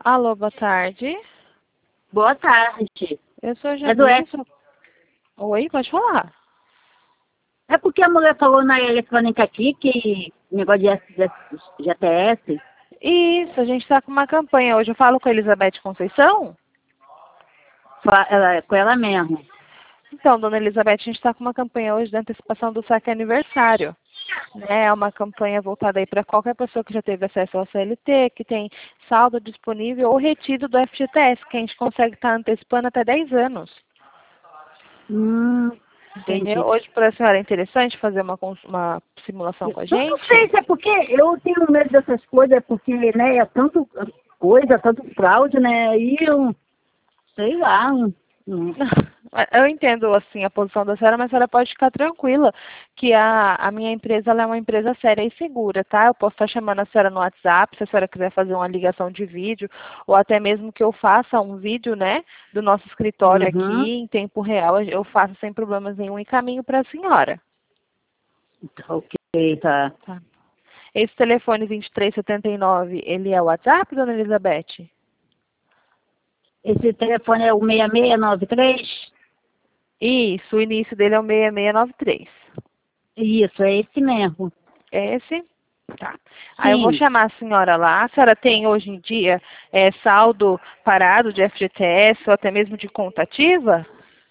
Alô, boa tarde. Boa tarde. Eu sou É do Janine. Oi, pode falar. É porque a mulher falou na eletrônica aqui que negócio de GTS. Isso, a gente está com uma campanha hoje. Eu falo com a Elizabeth Conceição? Com ela mesmo. Então, dona Elizabeth, a gente está com uma campanha hoje de antecipação do saque aniversário. Né? É uma campanha voltada aí para qualquer pessoa que já teve acesso ao CLT, que tem saldo disponível ou retido do FGTS, que a gente consegue estar antecipando até 10 anos. Entendi. Entendeu? Hoje, para a senhora, é interessante fazer uma simulação com a Eu gente? não sei se é porque eu tenho medo dessas coisas, é porque, né, é tanto coisa, tanto fraude, né, aí eu, sei lá. Eu entendo, assim, a posição da senhora, mas a senhora pode ficar tranquila que a minha empresa ela é uma empresa séria e segura, tá? Eu posso estar chamando a senhora no WhatsApp, se a senhora quiser fazer uma ligação de vídeo, ou até mesmo que eu faça um vídeo, né, do nosso escritório Uhum. aqui, em tempo real, eu faço sem problemas nenhum e caminho para a senhora. Ok, tá. Tá. Esse telefone 2379, ele é o WhatsApp, dona Elizabeth? Esse telefone é o 6693? Isso, o início dele é o 6693. Isso, é esse mesmo. É esse? Tá. Aí eu vou Sim. chamar a senhora lá. A senhora tem hoje em dia saldo parado de FGTS ou até mesmo de conta ativa?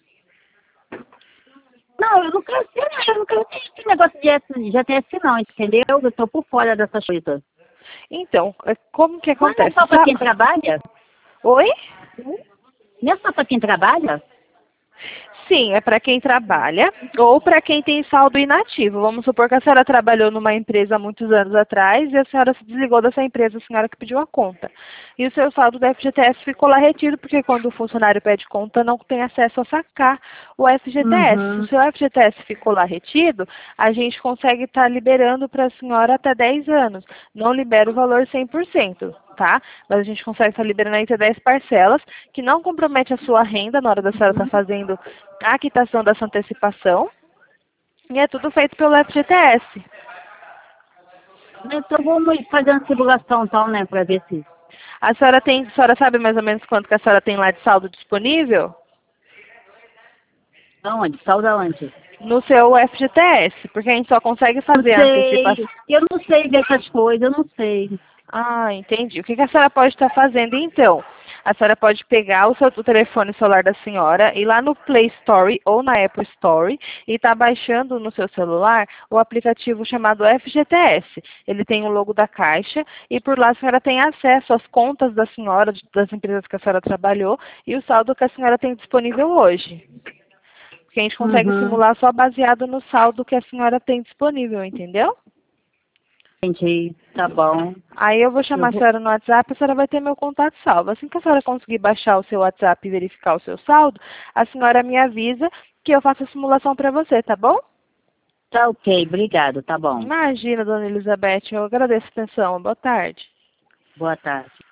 Não, eu não quero ser, não. Eu não quero ter esse negócio de GTS não, entendeu? Eu tô por fora dessas coisas. Então, como que Mas não é acontece? só para quem trabalha? Oi? Não é só para quem trabalha? Sim, é para quem trabalha ou para quem tem saldo inativo. Vamos supor que a senhora trabalhou numa empresa há muitos anos atrás e a senhora se desligou dessa empresa, a senhora que pediu a conta. E o seu saldo do FGTS ficou lá retido, porque quando o funcionário pede conta, não tem acesso a sacar o FGTS. Se o Uhum. seu FGTS ficou lá retido, a gente consegue estar liberando para a senhora até 10 anos. Não libera o valor 100%. Tá? Mas a gente consegue estar liberando aí até 10 parcelas, que não compromete a sua renda na hora da senhora estar fazendo a quitação dessa antecipação. E é tudo feito pelo FGTS. Então vamos fazer uma simulação então, né, para ver se... A senhora sabe mais ou menos quanto que a senhora tem lá de saldo disponível? Aonde? Salda onde? No seu FGTS, porque a gente só consegue Não fazer a antecipação. sei. Eu não sei dessas coisas, eu não sei. Ah, entendi. O que a senhora pode estar fazendo então? A senhora pode pegar o telefone celular da senhora, ir lá no Play Store ou na Apple Store e estar baixando no seu celular o aplicativo chamado FGTS. Ele tem o logo da Caixa e por lá a senhora tem acesso às contas da senhora, das empresas que a senhora trabalhou e o saldo que a senhora tem disponível hoje. Porque a gente consegue Uhum. simular só baseado no saldo que a senhora tem disponível, entendeu? Entendi. Tá bom. Aí eu vou Eu chamar a vou... senhora no WhatsApp, a senhora vai ter meu contato salvo. Assim que a senhora conseguir baixar o seu WhatsApp e verificar o seu saldo, a senhora me avisa que eu faço a simulação para você, tá bom? Tá ok, obrigado, tá bom. Imagina, dona Elizabeth, eu agradeço a atenção. Boa tarde. Boa tarde.